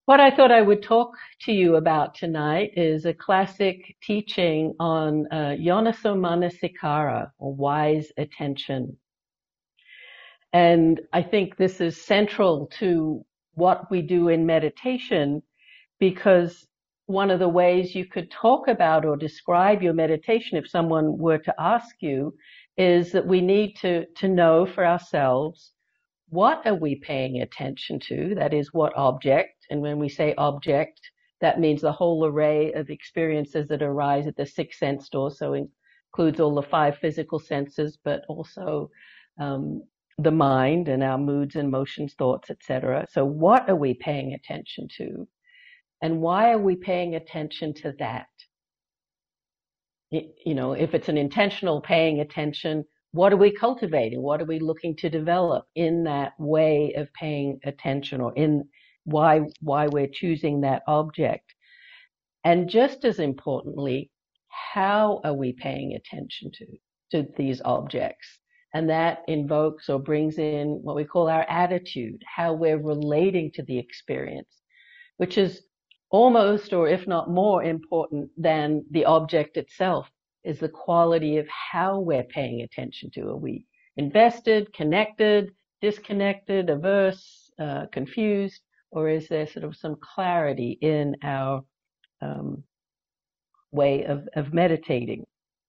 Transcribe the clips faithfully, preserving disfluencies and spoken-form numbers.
What I thought I would talk to you about tonight is a classic teaching on uh, Yonaso Manasikara, or wise attention. And I think this is central to what we do in meditation because one of the ways you could talk about or describe your meditation if someone were to ask you is that we need to, to know for ourselves what are we paying attention to? That is, what object? And when we say object, that means the whole array of experiences that arise at the sixth sense door. So it includes all the five physical senses, but also um, the mind and our moods and motions, thoughts, et cetera. So what are we paying attention to? And why are we paying attention to that? You know, if it's an intentional paying attention, what are we cultivating? What are we looking to develop in that way of paying attention, or in why, why we're choosing that object? And just as importantly, how are we paying attention to, to these objects? And that invokes or brings in what we call our attitude, how we're relating to the experience, which is almost, or if not more important than the object itself, is the quality of how we're paying attention to. Are we invested, connected, disconnected, averse, uh, confused, or is there sort of some clarity in our um, way of, of meditating?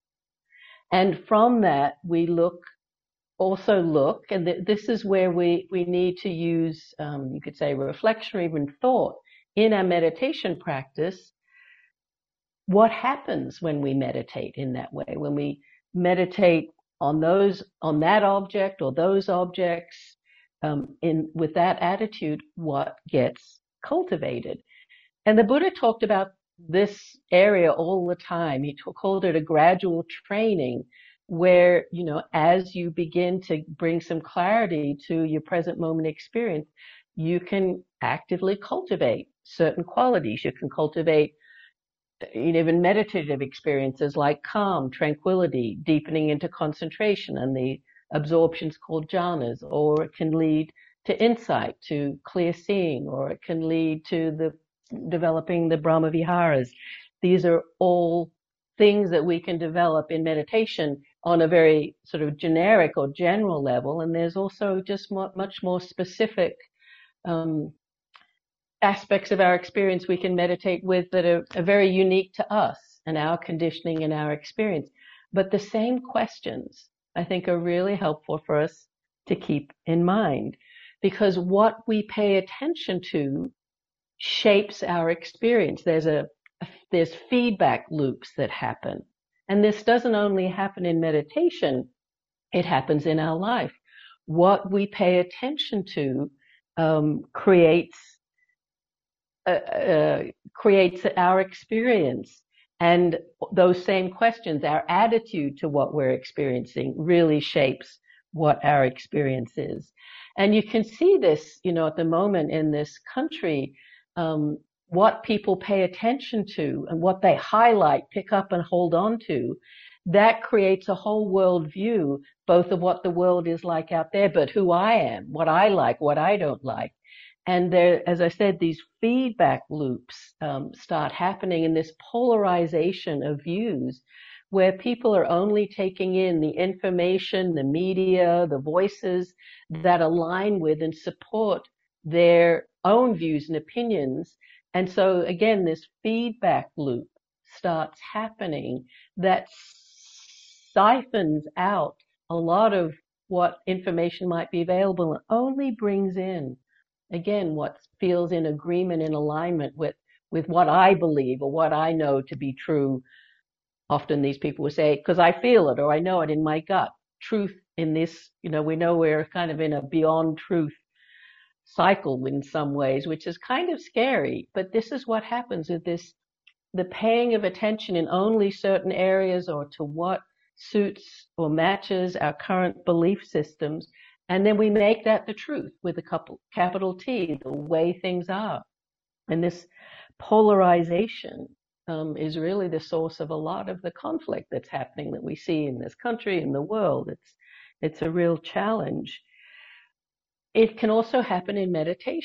And from that, we look, also look, and th- this is where we, we need to use, um, you could say, reflection or even thought in our meditation practice. What happens when we meditate in that way? When we meditate on those, on that object or those objects, um, in with that attitude, what gets cultivated? And the Buddha talked about this area all the time. He t- called it a gradual training, where, you know, as you begin to bring some clarity to your present moment experience, you can actively cultivate certain qualities. You can cultivate even meditative experiences like calm, tranquility, deepening into concentration, and the absorptions called jhanas, or it can lead to insight, to clear seeing, or it can lead to the developing the Brahma Viharas. These are all things that we can develop in meditation on a very sort of generic or general level, and there's also just more, much more specific um, aspects of our experience we can meditate with that are, are very unique to us and our conditioning and our experience. But the same questions, I think, are really helpful for us to keep in mind, because what we pay attention to shapes our experience. There's a, a there's feedback loops that happen. And this doesn't only happen in meditation, it happens in our life. What we pay attention to um, creates uh, uh, creates our experience. And those same questions, our attitude to what we're experiencing, really shapes what our experience is. And you can see this, you know, at the moment in this country, um, what people pay attention to and what they highlight, pick up and hold on to, that creates a whole world view, both of what the world is like out there, but who I am, what I like, what I don't like. And there, as I said, these feedback loops um, start happening in this polarization of views, where people are only taking in the information, the media, the voices that align with and support their own views and opinions. And so again, this feedback loop starts happening that siphons out a lot of what information might be available and only brings in, again, what feels in agreement, in alignment with, with what I believe or what I know to be true. Often these people will say, because I feel it or I know it in my gut. Truth in this, you know, we know we're kind of in a beyond truth cycle in some ways, which is kind of scary. But this is what happens with this, the paying of attention in only certain areas or to what suits or matches our current belief systems. And then we make that the truth with a couple, capital T, the way things are. And this polarization um, is really the source of a lot of the conflict that's happening that we see in this country, in the world. It's, it's a real challenge. It can also happen in meditation.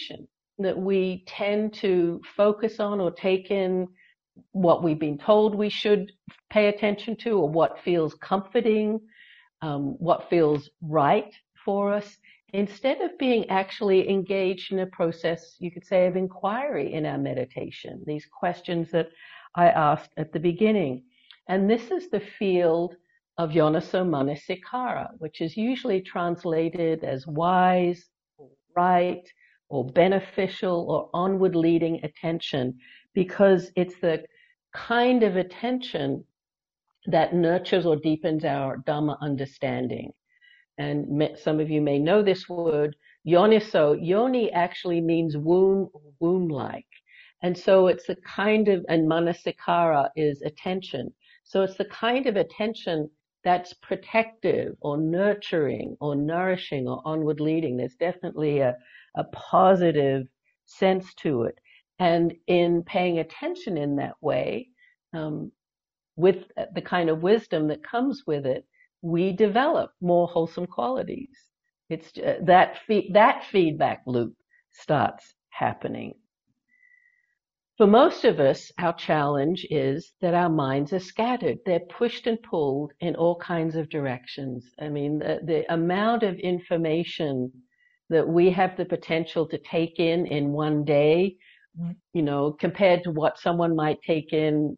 that we tend to focus on or take in what we've been told we should pay attention to, or what feels comforting, um, what feels right for us, instead of being actually engaged in a process, you could say, of inquiry in our meditation, these questions that I asked at the beginning. And this is the field of Yonaso Manasikara, which is usually translated as wise, right, or beneficial, or onward leading attention, because it's the kind of attention that nurtures or deepens our Dhamma understanding. And some of you may know this word, yoniso. Yoni actually means womb, womb-like. And so it's a kind of, and manasikara is attention. So it's the kind of attention that's protective or nurturing or nourishing or onward leading. There's definitely a, a positive sense to it. And in paying attention in that way, um, with the kind of wisdom that comes with it, we develop more wholesome qualities. It's uh, that fe- that feedback loop starts happening. For most of us, our challenge is that our minds are scattered. They're pushed and pulled in all kinds of directions. I mean, the, the amount of information that we have the potential to take in in one day, you know, compared to what someone might take in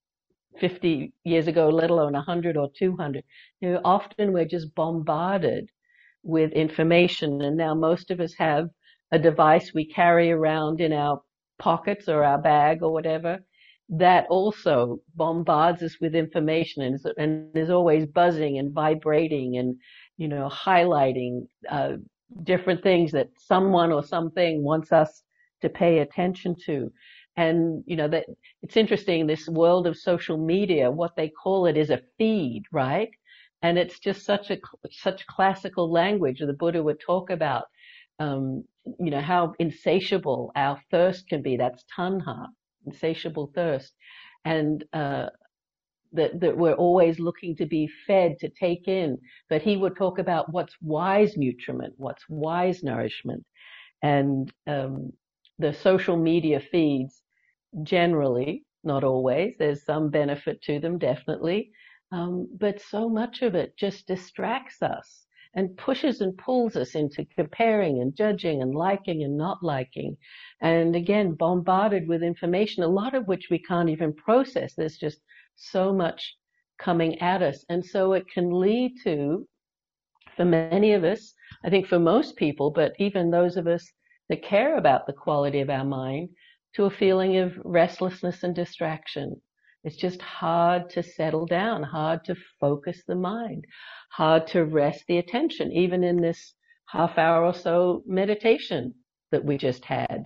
fifty years ago, let alone one hundred or two hundred. You know, often we're just bombarded with information, and now most of us have a device we carry around in our pockets or our bag or whatever that also bombards us with information and is, and is always buzzing and vibrating and, you know, highlighting uh, different things that someone or something wants us to pay attention to. And, you know, that it's interesting, this world of social media, what they call it is a feed, right? And it's just such a, such classical language. The Buddha would talk about, um, you know, how insatiable our thirst can be. That's tanha, insatiable thirst. And, uh, that, that we're always looking to be fed, to take in. But he would talk about what's wise nutriment, what's wise nourishment. And, um, the social media feeds, generally, not always, there's some benefit to them, definitely, um, but so much of it just distracts us and pushes and pulls us into comparing and judging and liking and not liking, and again, bombarded with information, a lot of which we can't even process. There's just so much coming at us, and so it can lead to, for many of us, I think for most people, but even those of us that care about the quality of our mind, to a feeling of restlessness and distraction. It's just hard to settle down, hard to focus the mind, hard to rest the attention, even in this half hour or so meditation that we just had.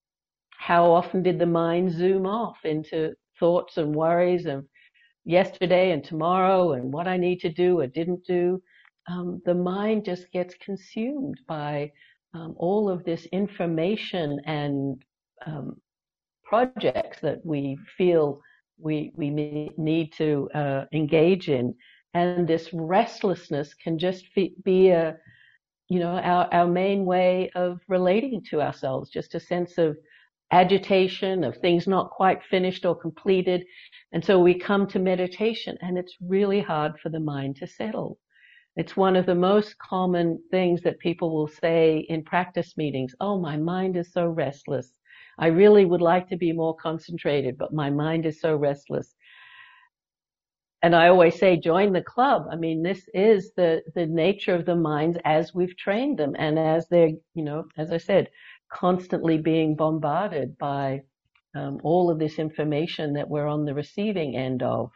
How often did the mind zoom off into thoughts and worries of yesterday and tomorrow and what I need to do or didn't do? Um, the mind just gets consumed by um, all of this information and um, projects that we feel we we need to uh, engage in, and this restlessness can just be a, you know, our our main way of relating to ourselves, just a sense of agitation, of things not quite finished or completed, and so we come to meditation, and it's really hard for the mind to settle. It's one of the most common things that people will say in practice meetings. Oh, my mind is so restless. I really would like to be more concentrated, but my mind is so restless. And I always say, join the club. I mean, this is the, the nature of the minds as we've trained them, and as they're, you know, as I said, constantly being bombarded by um, all of this information that we're on the receiving end of.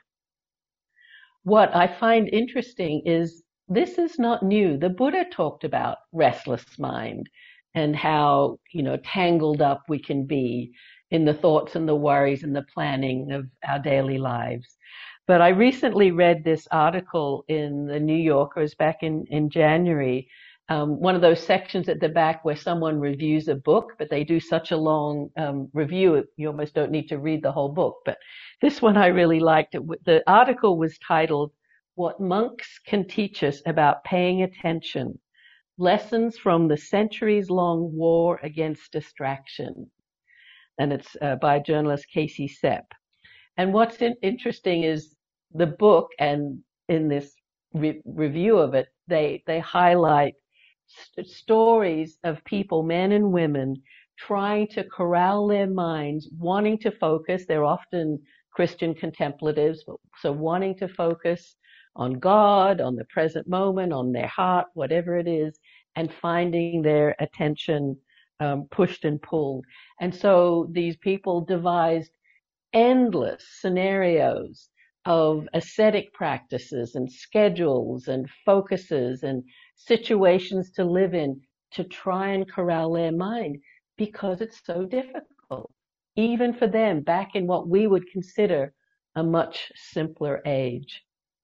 What I find interesting is this is not new. The Buddha talked about restless mind and how, you know, tangled up we can be in the thoughts and the worries and the planning of our daily lives. But I recently read this article in the New Yorkers back in, in January, um, one of those sections at the back where someone reviews a book, but they do such a long um, review, you almost don't need to read the whole book. But this one I really liked. The article was titled, "What Monks Can Teach Us About Paying Attention." Lessons from the Centuries-Long War Against Distraction. And it's uh, by journalist Casey Sepp. And what's in, interesting is the book, and in this re- review of it, they, they highlight st- stories of people, men and women, trying to corral their minds, wanting to focus. They're often Christian contemplatives, so wanting to focus on God, on the present moment, on their heart, whatever it is, and finding their attention um, pushed and pulled. And so these people devised endless scenarios of ascetic practices and schedules and focuses and situations to live in to try and corral their mind, because it's so difficult, even for them back in what we would consider a much simpler age.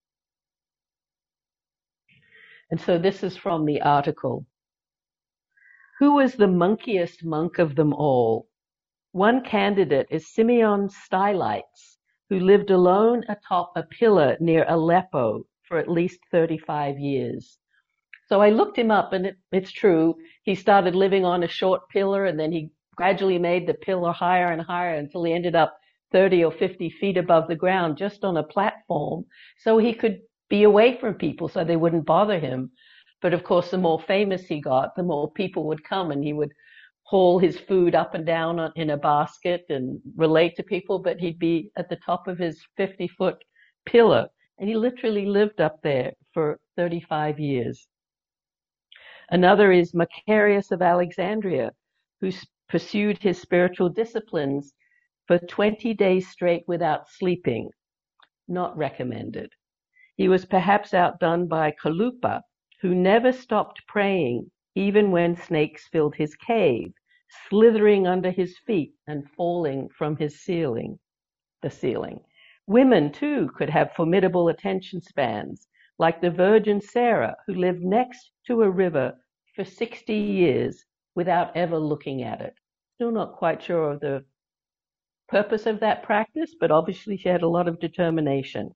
And so this is from the article. Who was the monkiest monk of them all? One candidate is Simeon Stylites, who lived alone atop a pillar near Aleppo for at least thirty-five years. So I looked him up, and it, it's true. He started living on a short pillar, and then he gradually made the pillar higher and higher until he ended up thirty or fifty feet above the ground, just on a platform, so he could be away from people so they wouldn't bother him. But of course, the more famous he got, the more people would come, and he would haul his food up and down in a basket and relate to people, but he'd be at the top of his fifty-foot pillar, and he literally lived up there for thirty-five years. Another is Macarius of Alexandria, who pursued his spiritual disciplines for twenty days straight without sleeping. Not recommended. He was perhaps outdone by Kalupa, who never stopped praying even when snakes filled his cave, slithering under his feet and falling from his ceiling, the ceiling. Women, too, could have formidable attention spans, like the Virgin Sarah, who lived next to a river for sixty years without ever looking at it. Still not quite sure of the purpose of that practice, but obviously she had a lot of determination.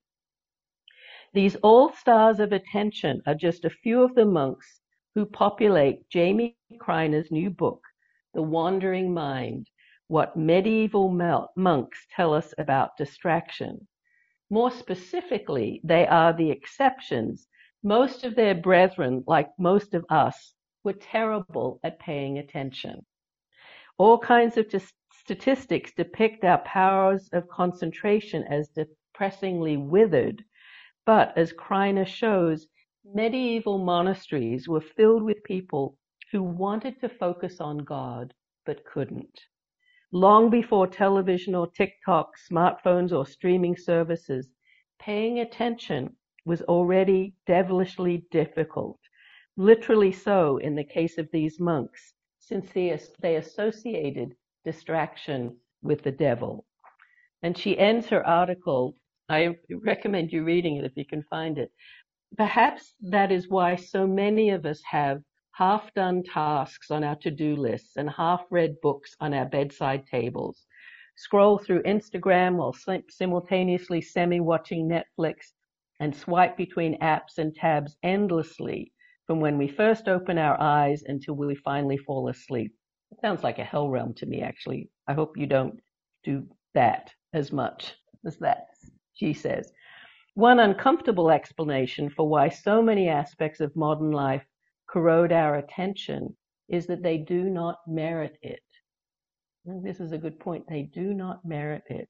These all-stars of attention are just a few of the monks who populate Jamie Kriner's new book, The Wandering Mind, What Medieval Monks Tell Us About Distraction. More specifically, they are the exceptions. Most of their brethren, like most of us, were terrible at paying attention. All kinds of statistics depict our powers of concentration as depressingly withered, but as Kriner shows, medieval monasteries were filled with people who wanted to focus on God but couldn't. Long before television or TikTok, smartphones or streaming services, paying attention was already devilishly difficult. Literally so in the case of these monks, since they, they associated distraction with the devil. And she ends her article, I recommend you reading it if you can find it. Perhaps that is why so many of us have half-done tasks on our to-do lists and half-read books on our bedside tables, scroll through Instagram while simultaneously semi-watching Netflix, and swipe between apps and tabs endlessly from when we first open our eyes until we finally fall asleep. It sounds like a hell realm to me, actually. I hope you don't do that as much as that, she says. One uncomfortable explanation for why so many aspects of modern life corrode our attention is that they do not merit it. And this is a good point. They do not merit it.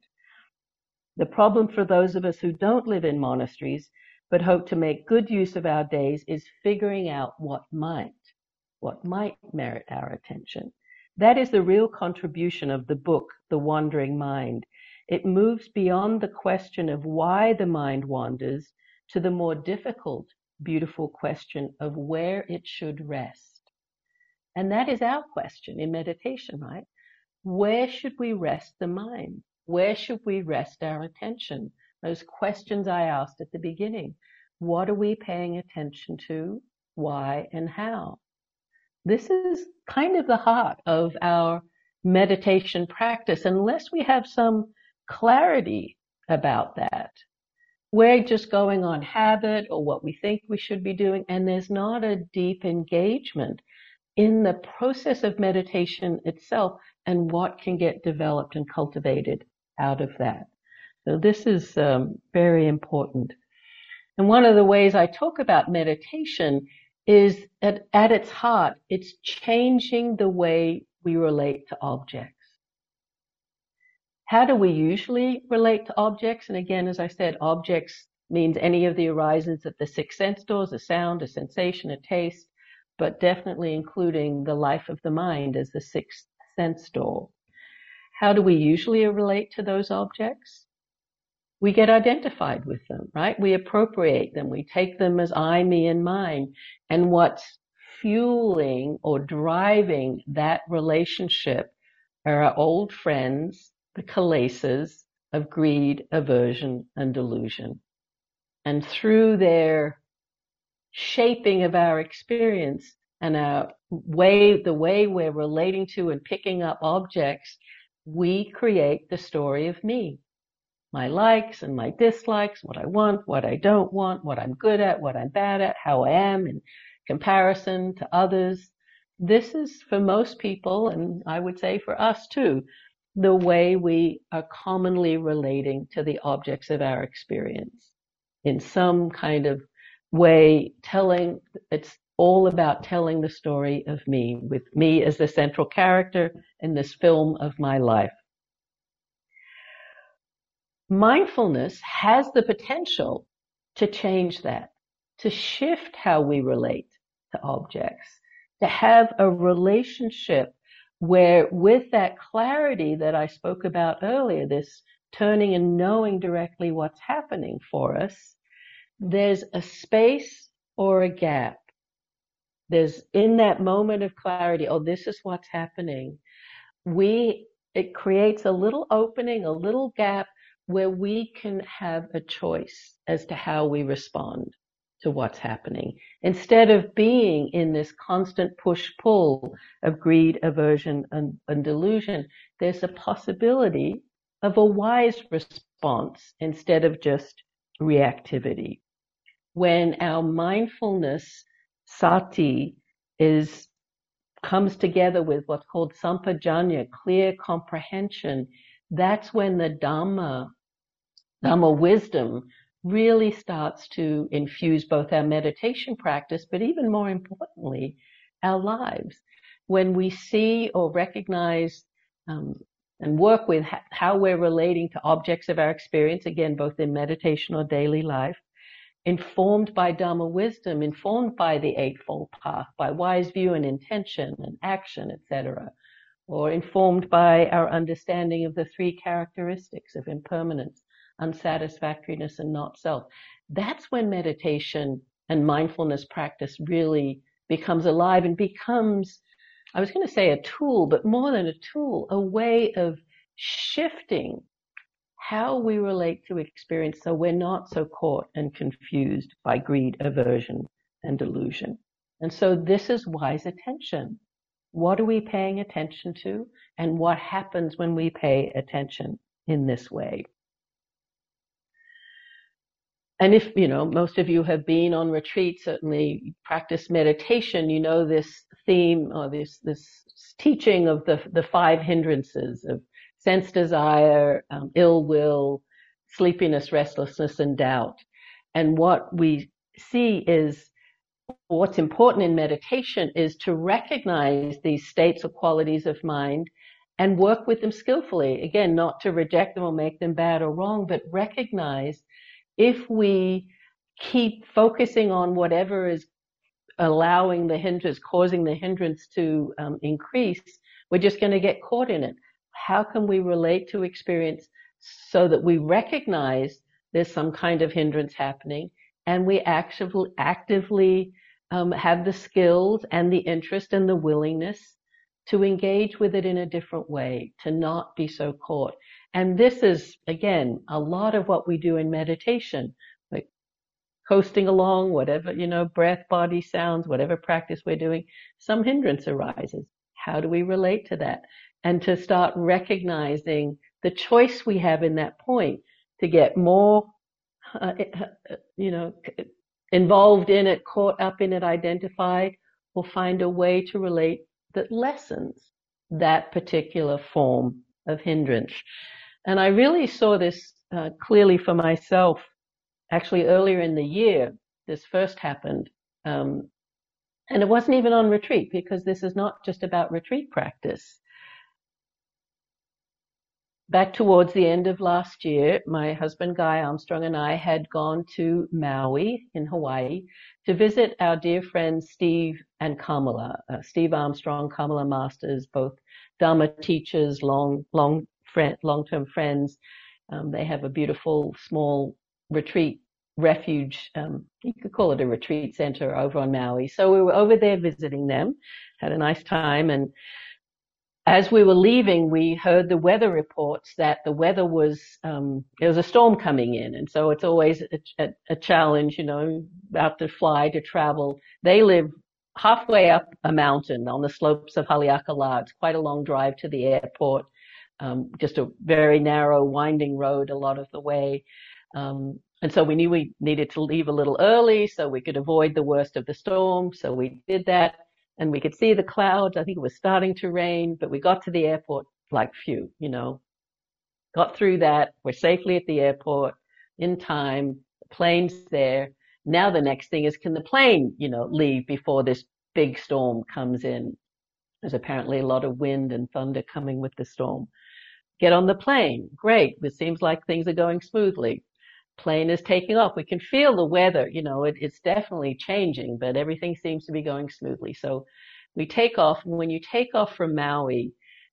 The problem for those of us who don't live in monasteries but hope to make good use of our days is figuring out what might, what might merit our attention. That is the real contribution of the book, The Wandering Mind. It moves beyond the question of why the mind wanders to the more difficult, beautiful question of where it should rest. And that is our question in meditation, right? Where should we rest the mind? Where should we rest our attention? Those questions I asked at the beginning. What are we paying attention to? Why and how? This is kind of the heart of our meditation practice, unless we have some clarity about that. we're just going on habit or what we think we should be doing, and there's not a deep engagement in the process of meditation itself and what can get developed and cultivated out of that. So this is um, very important. And one of the ways I talk about meditation is at, at its heart, it's changing the way we relate to objects. How do we usually relate to objects? And again, as I said, objects means any of the arisings of the six sense doors, a sound, a sensation, a taste, but definitely including the life of the mind as the sixth sense door. How do we usually relate to those objects? We get identified with them, right? We appropriate them. We take them as I, me, and mine. And what's fueling or driving that relationship are our old friends, the kilesas of greed, aversion, and delusion. And through their shaping of our experience and our way, the way we're relating to and picking up objects, we create the story of me. My likes and my dislikes, what I want, what I don't want, what I'm good at, what I'm bad at, how I am in comparison to others. This is for most people, and I would say for us too, the way we are commonly relating to the objects of our experience. In some kind of way, telling, it's all about telling the story of me, with me as the central character in this film of my life. Mindfulness has the potential to change that, to shift how we relate to objects, to have a relationship where with that clarity that I spoke about earlier, this turning and knowing directly what's happening for us, there's a space or a gap. There's in that moment of clarity, oh, this is what's happening. We, it creates a little opening, a little gap where we can have a choice as to how we respond to what's happening. Instead of being in this constant push-pull of greed, aversion, and, and delusion, there's a possibility of a wise response instead of just reactivity. When our mindfulness, sati, is comes together with what's called sampajanya, clear comprehension, that's when the Dhamma, Dhamma wisdom really starts to infuse both our meditation practice, but even more importantly, our lives. When we see or recognize um, and work with ha- how we're relating to objects of our experience, again, both in meditation or daily life, informed by Dhamma wisdom, informed by the Eightfold Path, by wise view and intention and action, et cetera, or informed by our understanding of the three characteristics of impermanence, unsatisfactoriness, and not self. That's when meditation and mindfulness practice really becomes alive and becomes, I was going to say a tool, but more than a tool, a way of shifting how we relate to experience so we're not so caught and confused by greed, aversion, and delusion. And so this is wise attention. What are we paying attention to, and what happens when we pay attention in this way? And if, you know, most of you have been on retreat, certainly practice meditation, you know this theme or this, this teaching of the, the five hindrances of sense desire, um, ill will, sleepiness, restlessness, and doubt. And what we see is what's important in meditation is to recognize these states or qualities of mind and work with them skillfully. Again, not to reject them or make them bad or wrong, but recognize if we keep focusing on whatever is allowing the hindrance, causing the hindrance to um, increase, we're just going to get caught in it. How can we relate to experience so that we recognize there's some kind of hindrance happening and we actively, actively um, have the skills and the interest and the willingness to engage with it in a different way, to not be so caught. And this is, again, a lot of what we do in meditation, like coasting along, whatever, you know, breath, body, sounds, whatever practice we're doing, some hindrance arises. How do we relate to that? And to start recognizing the choice we have in that point to get more uh, you know, involved in it, caught up in it, identified, will find a way to relate that lessens that particular form of hindrance. And I really saw this uh, clearly for myself. Actually, earlier in the year, this first happened. Um, and it wasn't even on retreat, because this is not just about retreat practice. Back towards the end of last year, my husband Guy Armstrong and I had gone to Maui in Hawaii to visit our dear friends Steve and Kamala. Uh, Steve Armstrong, Kamala Masters, both Dharma teachers, long, long, friend, long-term friends. Um, they have a beautiful small retreat refuge. Um, you could call it a retreat center over on Maui. So we were over there visiting them, had a nice time, and as we were leaving, we heard the weather reports that the weather was, um, there was a storm coming in. And so it's always a, a, a challenge, you know, about to fly, to travel. They live halfway up a mountain on the slopes of Haleakala. It's quite a long drive to the airport, um, just a very narrow, winding road a lot of the way. Um, and so we knew we needed to leave a little early so we could avoid the worst of the storm. So we did that. And we could see the clouds. I think it was starting to rain, but we got to the airport like, phew, you know, got through that. We're safely at the airport in time. The plane's there. Now the next thing is, can the plane, you know, leave before this big storm comes in? There's apparently a lot of wind and thunder coming with the storm. Get on the plane. Great. It seems like things are going smoothly. Plane is taking off. We can feel the weather, you know, it, it's definitely changing, but everything seems to be going smoothly. So we take off. And when you take off from Maui,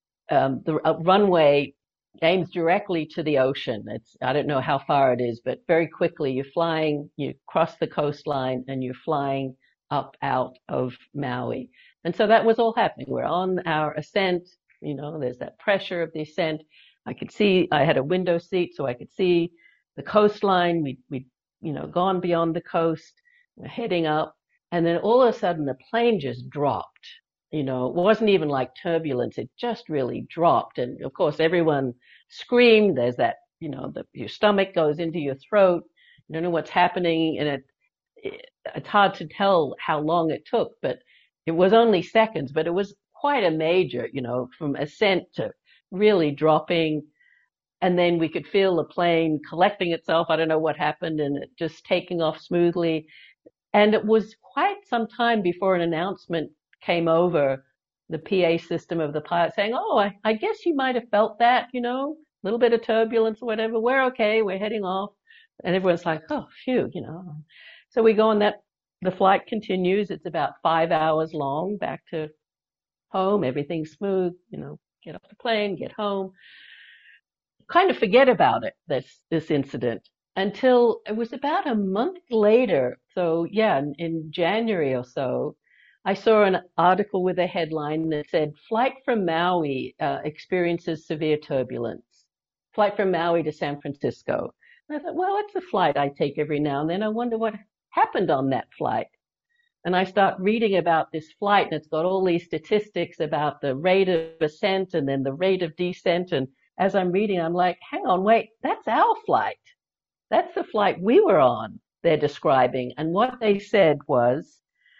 um, the uh, runway aims directly to the ocean. It's, I don't know how far it is, but very quickly you're flying, you cross the coastline and you're flying up out of Maui. And so that was all happening. We're on our ascent, you know, there's that pressure of the ascent. I could see, I had a window seat so I could see the coastline. We, we, you know, gone beyond the coast, we're heading up, and then all of a sudden the plane just dropped. You know, it wasn't even like turbulence; it just really dropped. And of course, everyone screamed. There's that, you know, the, your stomach goes into your throat. You don't know what's happening, and it, it, it's hard to tell how long it took, but it was only seconds. But it was quite a major, you know, from ascent to really dropping. And then we could feel the plane collecting itself. I don't know what happened, and it just taking off smoothly. And it was quite some time before an announcement came over the P A system of the pilot saying, oh, I, I guess you might have felt that, you know, a little bit of turbulence or whatever. We're okay. We're heading off. And everyone's like, oh, phew, you know. So we go on that. The flight continues. It's about five hours long back to home. Everything's smooth, you know, get off the plane, get home. Kind of forget about it, this this incident, until it was about a month later. So yeah, in, in January or so, I saw an article with a headline that said, "Flight from Maui uh, experiences severe turbulence. Flight from Maui to San Francisco." And I thought, well, it's a flight I take every now and then. I wonder what happened on that flight. And I start reading about this flight, and it's got all these statistics about the rate of ascent and then the rate of descent. And as I'm reading, I'm like, hang on, wait, that's our flight. That's the flight we were on, they're describing. And what they said was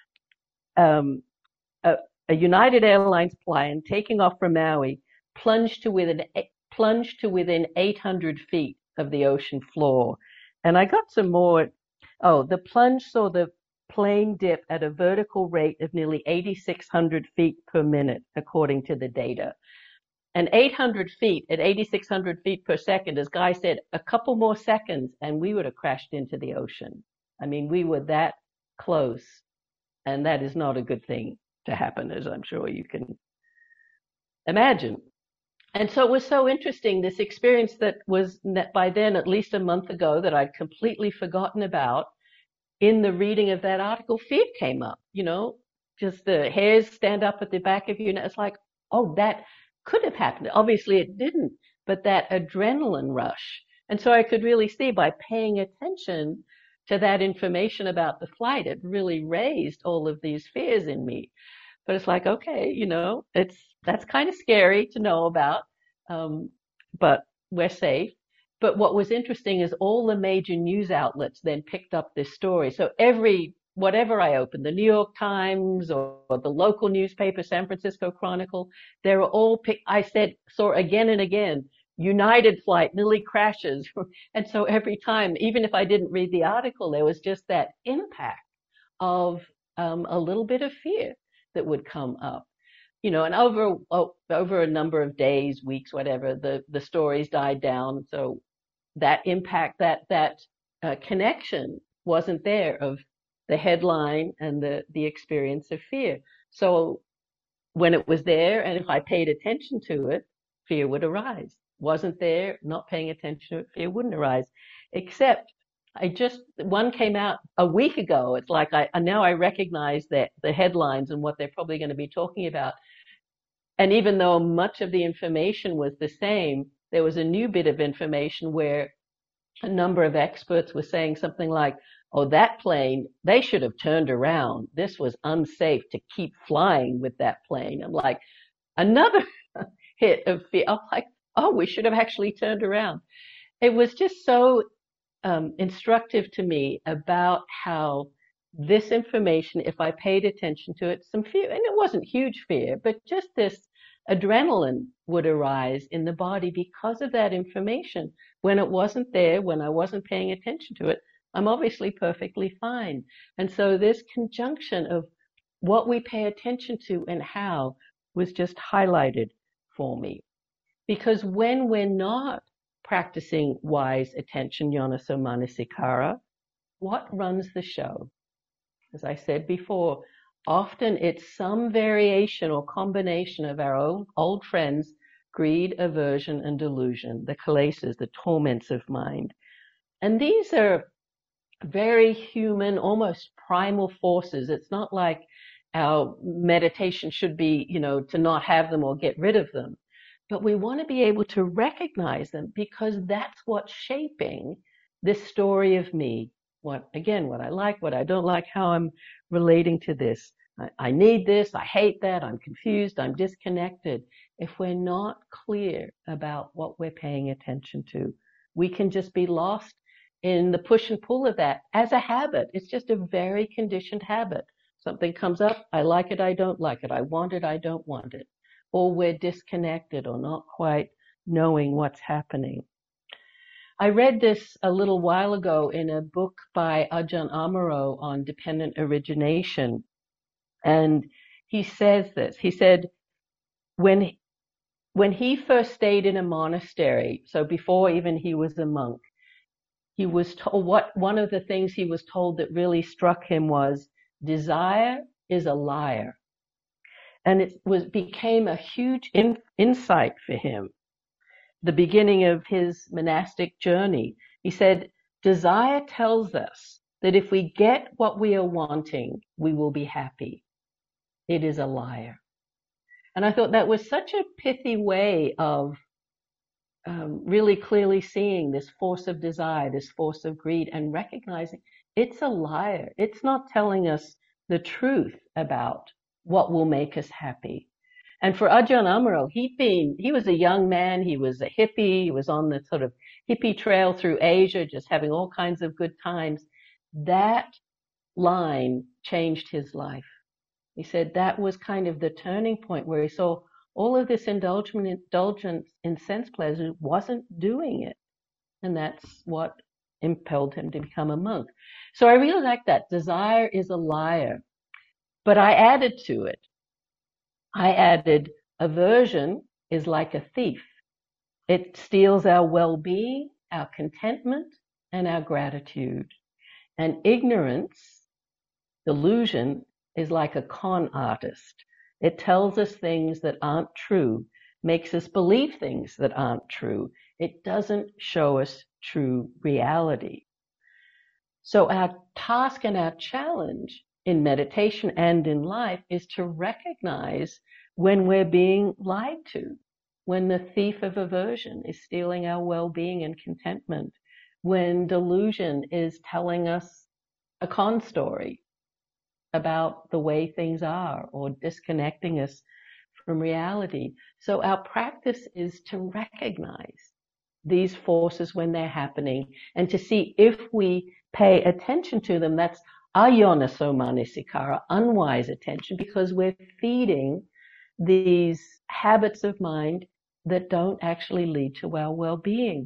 um, a, a United Airlines plane taking off from Maui plunged to within, plunged to within eight hundred feet of the ocean floor. And I got some more. Oh, the plunge saw the plane dip at a vertical rate of nearly eighty-six hundred feet per minute, according to the data. And eight hundred feet at eighty-six hundred feet per second, as Guy said, a couple more seconds and we would have crashed into the ocean. I mean, we were that close, and that is not a good thing to happen, as I'm sure you can imagine. And so it was so interesting, this experience that was by then at least a month ago that I'd completely forgotten about. In the reading of that article, fear came up, you know, just the hairs stand up at the back of your neck. It's like, oh, that could have happened. Obviously it didn't, but that adrenaline rush. And so I could really see by paying attention to that information about the flight, it really raised all of these fears in me. But it's like, okay, you know, it's, that's kind of scary to know about. Um, but we're safe. But what was interesting is all the major news outlets then picked up this story. So every, whatever I opened, the New York Times or, or the local newspaper, San Francisco Chronicle, they were all picked. I said, saw again and again, United flight nearly crashes. And so every time, even if I didn't read the article, there was just that impact of um, a little bit of fear that would come up. You know, and over oh, over a number of days, weeks, whatever, the, the stories died down. So that impact, that that uh, connection wasn't there of the headline and the the experience of fear. So when it was there, and if I paid attention to it, fear would arise. Wasn't there, not paying attention to it, fear wouldn't arise. Except I just, one came out a week ago. It's like I now I recognize that the headlines and what they're probably going to be talking about. And even though much of the information was the same, there was a new bit of information where a number of experts were saying something like, oh, that plane, they should have turned around. This was unsafe to keep flying with that plane. I'm like, another hit of fear. I'm like, oh, we should have actually turned around. It was just so um, instructive to me about how this information, if I paid attention to it, some fear, and it wasn't huge fear, but just this adrenaline would arise in the body because of that information. When it wasn't there, when I wasn't paying attention to it, I'm obviously perfectly fine. And so this conjunction of what we pay attention to and how was just highlighted for me. Because when we're not practicing wise attention, Yonaso Manasikara, what runs the show? As I said before, often it's some variation or combination of our own old friends, greed, aversion, and delusion, the kilesas, the torments of mind. And these are very human, almost primal forces. It's not like our meditation should be, you know, to not have them or get rid of them. But we want to be able to recognize them because that's what's shaping this story of me. What, again, what I like, what I don't like, how I'm relating to this. I, I need this, I hate that, I'm confused, I'm disconnected. If we're not clear about what we're paying attention to, we can just be lost in the push and pull of that as a habit. It's just a very conditioned habit. Something comes up, I like it, I don't like it, I want it, I don't want it. Or we're disconnected or not quite knowing what's happening. I read this a little while ago in a book by Ajahn Amaro on dependent origination. And he says this, he said, when, when he first stayed in a monastery, so before even he was a monk, he was told, what, one of the things he was told that really struck him was, desire is a liar. And it was, became a huge in, insight for him. The beginning of his monastic journey. He said, desire tells us that if we get what we are wanting, we will be happy. It is a liar. And I thought that was such a pithy way of um, really clearly seeing this force of desire, this force of greed, and recognizing it's a liar. It's not telling us the truth about what will make us happy. And for Ajahn Amaro, he'd been, he was a young man, he was a hippie, he was on the sort of hippie trail through Asia, just having all kinds of good times. That line changed his life. He said that was kind of the turning point where he saw all of this indulgence in sense pleasure wasn't doing it. And that's what impelled him to become a monk. So I really like that. Desire is a liar. But I added to it. I added, aversion is like a thief. It steals our well-being, our contentment, and our gratitude. And ignorance, delusion, is like a con artist. It tells us things that aren't true, makes us believe things that aren't true. It doesn't show us true reality. So our task and our challenge in meditation and in life is to recognize when we're being lied to, when the thief of aversion is stealing our well-being and contentment, when delusion is telling us a con story about the way things are or disconnecting us from reality. So our practice is to recognize these forces when they're happening, and to see if we pay attention to them. That's ayoniso manasikara, unwise attention, because we're feeding these habits of mind that don't actually lead to our well-being.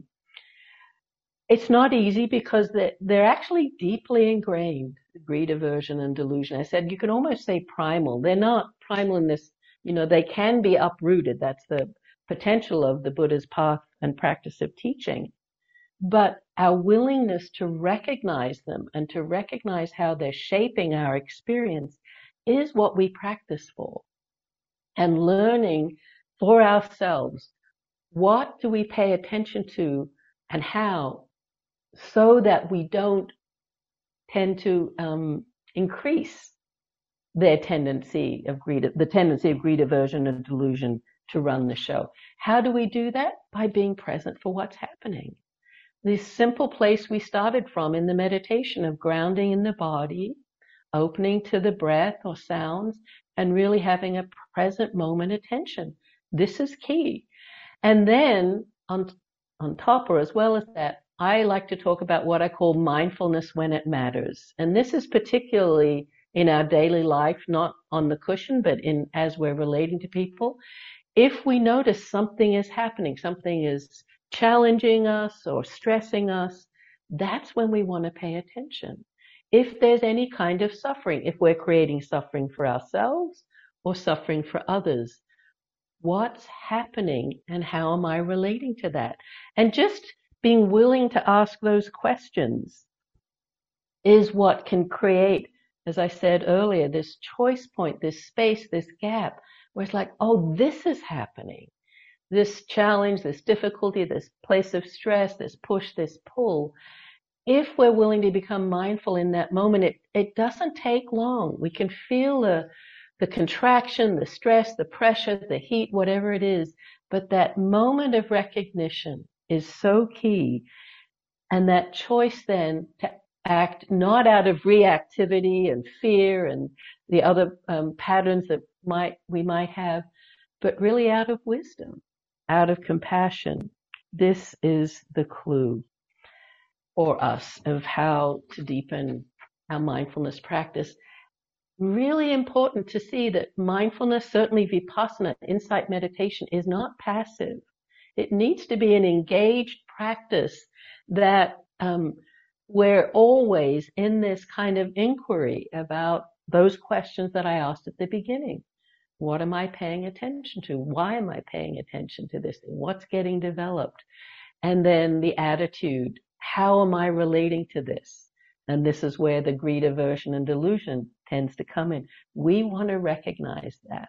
It's not easy because they're, they're actually deeply ingrained, greed, aversion, and delusion. I said you can almost say primal. They're not primal in this, you know, they can be uprooted. That's the potential of the Buddha's path and practice of teaching. But our willingness to recognize them and to recognize how they're shaping our experience is what we practice for. And learning for ourselves, what do we pay attention to and how, so that we don't tend to um, increase their tendency of greed, the tendency of greed, aversion, and delusion to run the show. How do we do that? By being present for what's happening. This simple place we started from in the meditation of grounding in the body, opening to the breath or sounds, and really having a present moment attention. This is key. And then on, on top, or as well as that, I like to talk about what I call mindfulness when it matters. And this is particularly in our daily life, not on the cushion, but in as we're relating to people. If we notice something is happening, something is challenging us or stressing us, that's when we want to pay attention. If there's any kind of suffering, if we're creating suffering for ourselves or suffering for others, what's happening and how am I relating to that? And just being willing to ask those questions is what can create, as I said earlier, this choice point, this space, this gap, where it's like, oh, this is happening. This challenge, this difficulty, this place of stress, this push, this pull. If we're willing to become mindful in that moment, it, it doesn't take long. We can feel the, the contraction, the stress, the pressure, the heat, whatever it is. But that moment of recognition is so key. And that choice then to act not out of reactivity and fear and the other um, patterns that might we might have, but really out of wisdom, out of compassion. This is the clue for us of how to deepen our mindfulness practice. Really important to see that mindfulness, certainly vipassana, insight meditation, is not passive. It needs to be an engaged practice that um, we're always in this kind of inquiry about those questions that I asked at the beginning. What am I paying attention to? Why am I paying attention to this? What's getting developed? And then the attitude, how am I relating to this? And this is where the greed, aversion, and delusion tends to come in. We want to recognize that.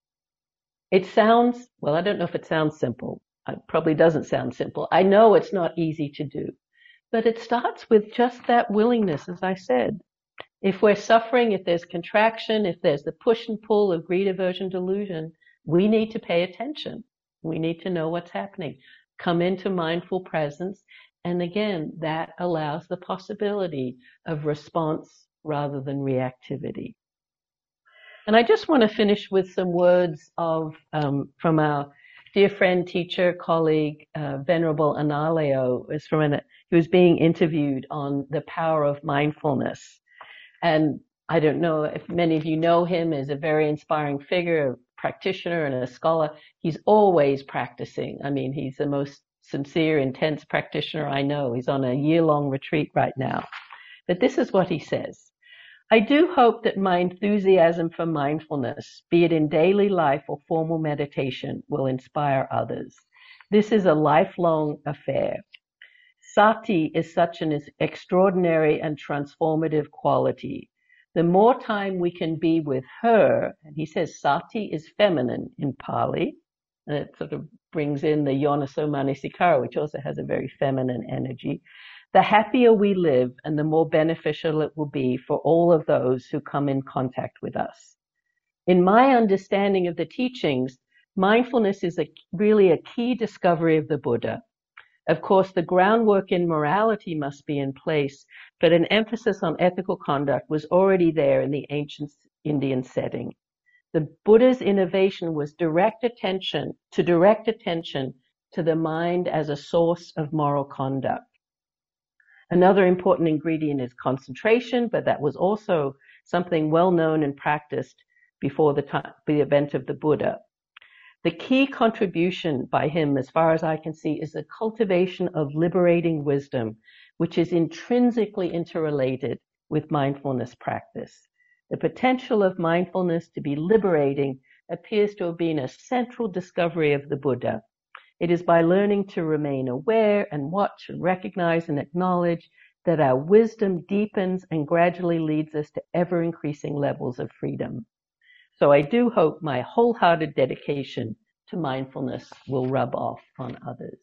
It sounds, well, I don't know if it sounds simple. It probably doesn't sound simple. I know it's not easy to do. But it starts with just that willingness, as I said. If we're suffering, if there's contraction, if there's the push and pull of greed, aversion, delusion, we need to pay attention. We need to know what's happening. Come into mindful presence. And again, that allows the possibility of response rather than reactivity. And I just want to finish with some words of um, from our dear friend, teacher, colleague, uh, Venerable Analayo. Is from an, he was being interviewed on the power of mindfulness. And I don't know if many of you know him as a very inspiring figure, a practitioner and a scholar. He's always practicing. I mean, he's the most sincere, intense practitioner I know. He's on a year-long retreat right now. But this is what he says. I do hope that my enthusiasm for mindfulness, be it in daily life or formal meditation, will inspire others. This is a lifelong affair. Sati is such an extraordinary and transformative quality. The more time we can be with her, and he says Sati is feminine in Pali, and it sort of brings in the Yoniso Manasikara, which also has a very feminine energy, the happier we live and the more beneficial it will be for all of those who come in contact with us. In my understanding of the teachings, mindfulness is a, really a key discovery of the Buddha. Of course, the groundwork in morality must be in place, but an emphasis on ethical conduct was already there in the ancient Indian setting. The Buddha's innovation was direct attention, to direct attention to the mind as a source of moral conduct. Another important ingredient is concentration, but that was also something well known and practiced before the, time, the event of the Buddha. The key contribution by him, as far as I can see, is the cultivation of liberating wisdom, which is intrinsically interrelated with mindfulness practice. The potential of mindfulness to be liberating appears to have been a central discovery of the Buddha. It is by learning to remain aware and watch and recognize and acknowledge that our wisdom deepens and gradually leads us to ever-increasing levels of freedom. So I do hope my wholehearted dedication to mindfulness will rub off on others.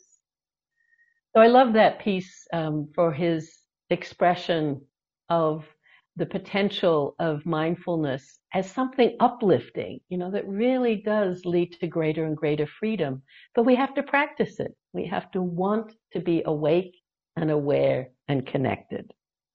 So I love that piece um, for his expression of the potential of mindfulness as something uplifting, you know, that really does lead to greater and greater freedom. But we have to practice it. We have to want to be awake and aware and connected.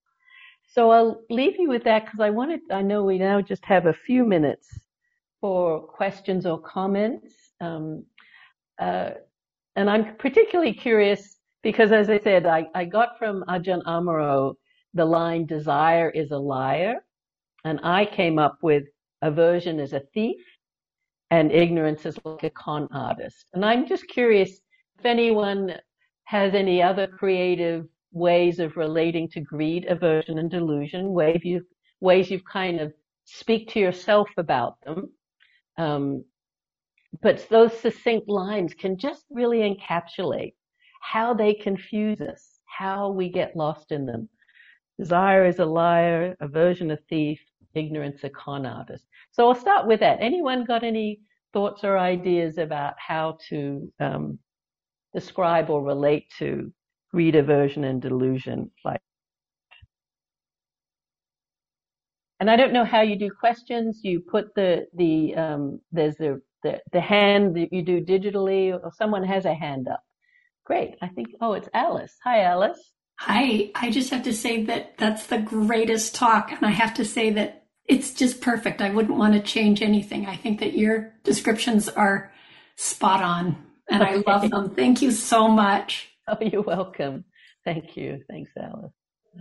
So I'll leave you with that because I wanted, I know we now just have a few minutes for questions or comments. Um, uh, and I'm particularly curious because, as I said, I, I got from Ajahn Amaro the line, desire is a liar. And I came up with aversion as a thief and ignorance is like a con artist. And I'm just curious if anyone has any other creative ways of relating to greed, aversion, and delusion, ways you've, ways you've kind of speak to yourself about them. Um, but those succinct lines can just really encapsulate how they confuse us, how we get lost in them. Desire is a liar, aversion a thief, ignorance a con artist. So I'll start with that. Anyone got any thoughts or ideas about how to um, describe or relate to greed, aversion, and delusion? Like, and I don't know how you do questions. You put the the um, there's the, the the hand that you do digitally, or someone has a hand up. Great. I think. Oh, it's Alice. Hi, Alice. Hi, I just have to say that that's the greatest talk, and I have to say that it's just perfect. I wouldn't want to change anything. I think that your descriptions are spot on, and okay. I love them. Thank you so much. Oh, you're welcome. Thank you. Thanks, Alice.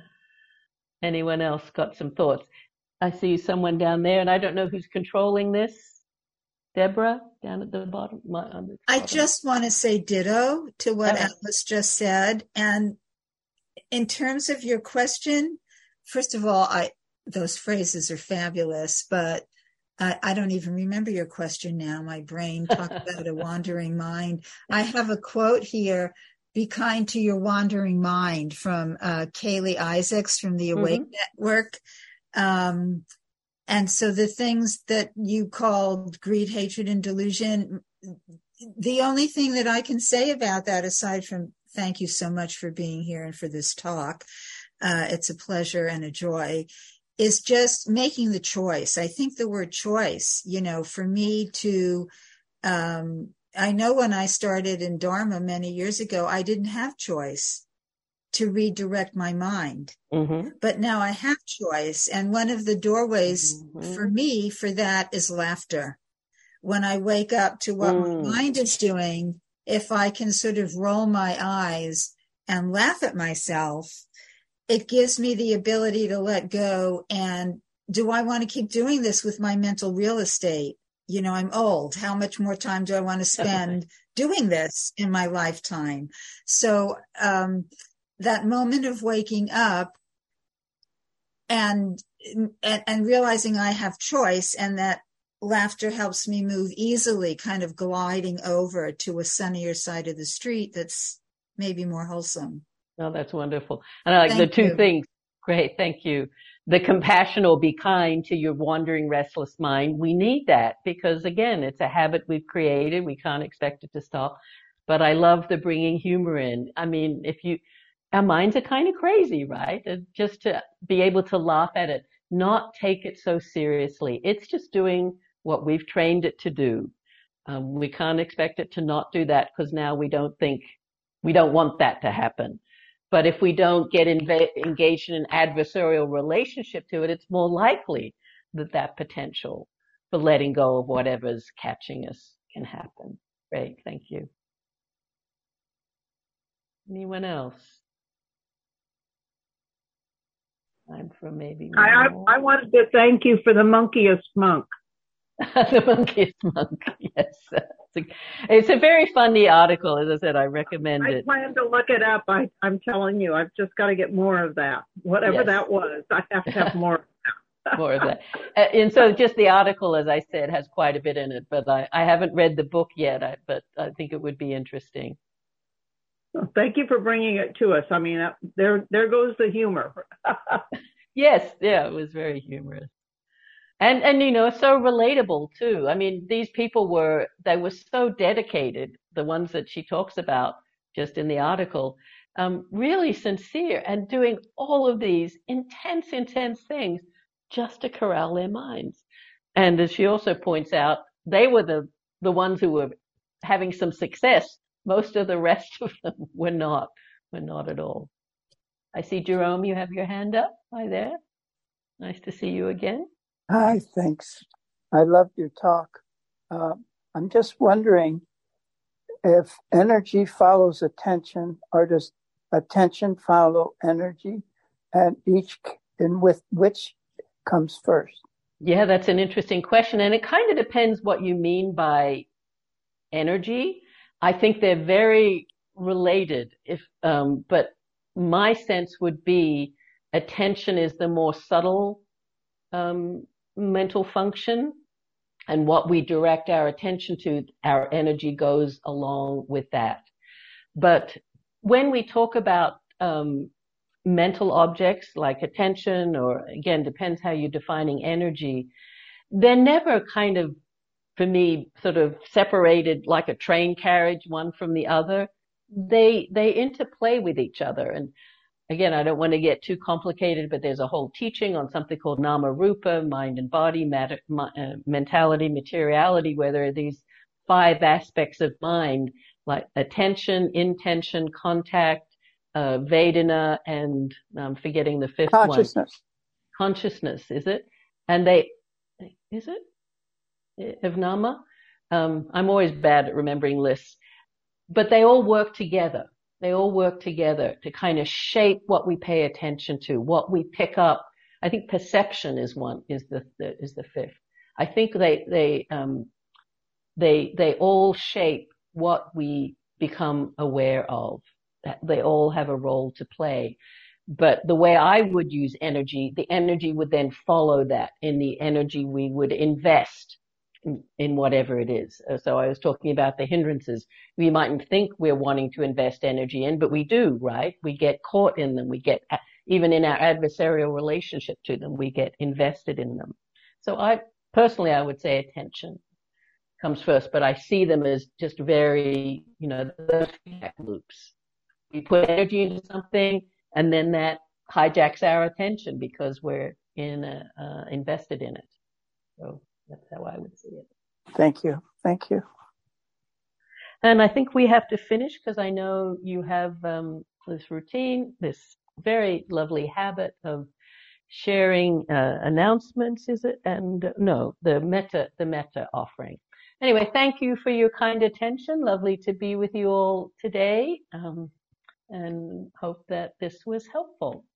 Anyone else got some thoughts? I see someone down there, and I don't know who's controlling this. Deborah, down at the bottom. My, on the I just want to say ditto to what oh. Alice just said, and in terms of your question, first of all, I those phrases are fabulous, but I, I don't even remember your question now. My brain talked about a wandering mind. I have a quote here, be kind to your wandering mind, from uh, Kaylee Isaacs from the Awake mm-hmm. Network. Um, and so the things that you called greed, hatred, and delusion, the only thing that I can say about that, aside from thank you so much for being here and for this talk. Uh, it's a pleasure and a joy. Is just making the choice. I think the word choice, you know, for me to, um, I know when I started in Dharma many years ago, I didn't have choice to redirect my mind. Mm-hmm. But now I have choice. And one of the doorways mm-hmm. for me for that is laughter. When I wake up to what mm. my mind is doing, if I can sort of roll my eyes and laugh at myself, it gives me the ability to let go. And do I want to keep doing this with my mental real estate? You know, I'm old. How much more time do I want to spend doing this in my lifetime? So um, that moment of waking up and, and and realizing I have choice, and that laughter helps me move easily, kind of gliding over to a sunnier side of the street that's maybe more wholesome. Oh, that's wonderful. And I like thank the two you. things. Great, thank you. The compassion or be kind to your wandering, restless mind. We need that because, again, it's a habit we've created. We can't expect it to stop. But I love the bringing humor in. I mean, if you, our minds are kind of crazy, right? And just to be able to laugh at it, not take it so seriously. It's just doing what we've trained it to do. Um, we can't expect it to not do that because now we don't think, we don't want that to happen. But if we don't get inv- engaged in an adversarial relationship to it, it's more likely that that potential for letting go of whatever's catching us can happen. Great, thank you. Anyone else? Time for maybe I, I, more. I wanted to thank you for the monkeyest monk. The monkeyest monk, yes. It's a, it's a very funny article. As I said, I recommend I it. plan to look it up. I, I'm telling you, I've just got to get more of that. Whatever Yes. that was, I have to have more. More of that. And so just the article, as I said, has quite a bit in it, but I, I haven't read the book yet, I, but I think it would be interesting. Well, thank you for bringing it to us. I mean, there there goes the humor. Yes, yeah, it was very humorous. And, and, you know, so relatable too. I mean, these people were, they were so dedicated, the ones that she talks about just in the article, um, really sincere and doing all of these intense, intense things just to corral their minds. And as she also points out, they were the, the ones who were having some success. Most of the rest of them were not, were not at all. I see, Jerome, you have your hand up. Hi there. Nice to see you again. Hi, thanks. I loved your talk. Uh, I'm just wondering if energy follows attention, or does attention follow energy, and each in with which comes first? Yeah, that's an interesting question, and it kind of depends what you mean by energy. I think they're very related. If, um, but my sense would be attention is the more subtle um, mental function, and what we direct our attention to, our energy goes along with that. But when we talk about um, mental objects like attention, or again, depends how you're defining energy, they're never kind of, for me, sort of separated like a train carriage, one from the other. They, they interplay with each other. And again, I don't want to get too complicated, but there's a whole teaching on something called Nama Rupa, mind and body, matter, uh, mentality, materiality, where there are these five aspects of mind, like attention, intention, contact, uh, Vedana, and I'm forgetting the fifth Consciousness. one. Consciousness, is it? And they, is it? Of Nama? Um, I'm always bad at remembering lists, but they all work together. They all work together to kind of shape what we pay attention to, what we pick up. I think perception is one, is the, the is the fifth. I think they, they, um, they, they all shape what we become aware of. They all have a role to play. But the way I would use energy, the energy would then follow that in the energy we would invest in, in whatever it is. So I was talking about the hindrances. We mightn't think we're wanting to invest energy in, but we do, right? We get caught in them. We get, even in our adversarial relationship to them, we get invested in them. So I, personally, I would say attention comes first, but I see them as just very, you know, those feedback loops. We put energy into something, and then that hijacks our attention because we're in a, uh, invested in it. So that's how I would see it. Thank you. Thank you. And I think we have to finish because I know you have um, this routine, this very lovely habit of sharing uh, announcements, is it? And uh, no, the metta, the metta offering. Anyway, thank you for your kind attention. Lovely to be with you all today. Um, and hope that this was helpful.